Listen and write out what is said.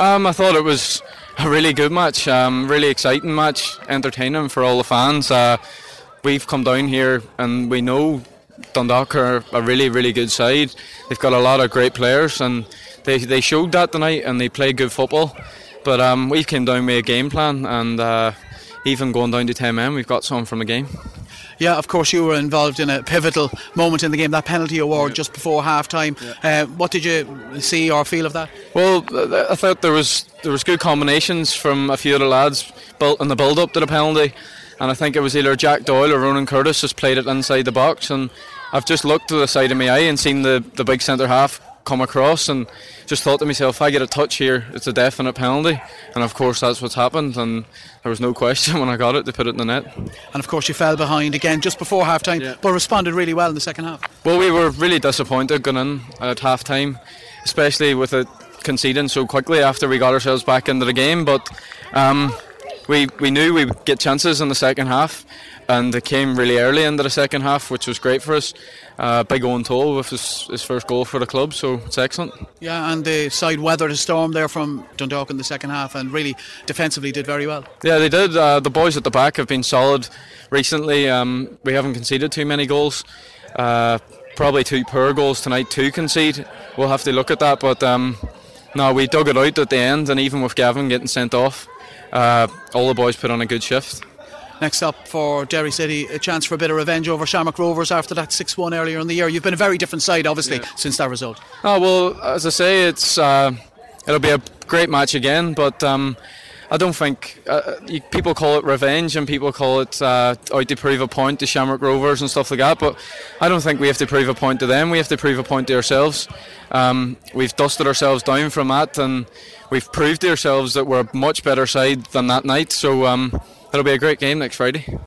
I thought it was a really good match, really exciting match, entertaining for all the fans. We've come down here and we know Dundalk are a really, really good side. They've got a lot of great players and they showed that tonight and they played good football. But we came down with a game plan and even going down to 10 men, we've got something from the game. Yeah, of course you were involved in a pivotal moment in the game, that penalty award just before half time. What did you see or feel of that? Well, I thought there was good combinations from a few of the lads in the build up to the penalty, and I think it was either Jack Doyle or Ronan Curtis just played it inside the box, and I've just looked to the side of my eye and seen the big centre half come across and just thought to myself, if I get a touch here, it's a definite penalty. And of course that's what's happened, and there was no question when I got it to put it in the net. And of course you fell behind again just before half time, but responded really well in the second half. Well, we were really disappointed going in at half time, especially with it conceding so quickly after we got ourselves back into the game, but we knew we would get chances in the second half, and it came really early into the second half, which was great for us. Big Owen Toll with his first goal for the club, so it's excellent. Yeah, and the side weathered a storm there from Dundalk in the second half and really defensively did very well. Yeah, they did. The boys at the back have been solid recently. We haven't conceded too many goals. Probably 2 poor goals tonight to concede. We'll have to look at that, but no, we dug it out at the end, and even with Gavin getting sent off, all the boys put on a good shift. Next up for Derry City, a chance for a bit of revenge over Shamrock Rovers after that 6-1 earlier in the year. You've been a very different side, obviously, since that result. Oh, well, as I say, it'll be a great match again, but I don't think people call it revenge and people call it out to prove a point to Shamrock Rovers and stuff like that, but I don't think we have to prove a point to them. We have to prove a point to ourselves. We've dusted ourselves down from that, and we've proved to ourselves that we're a much better side than that night, so it'll be a great game next Friday.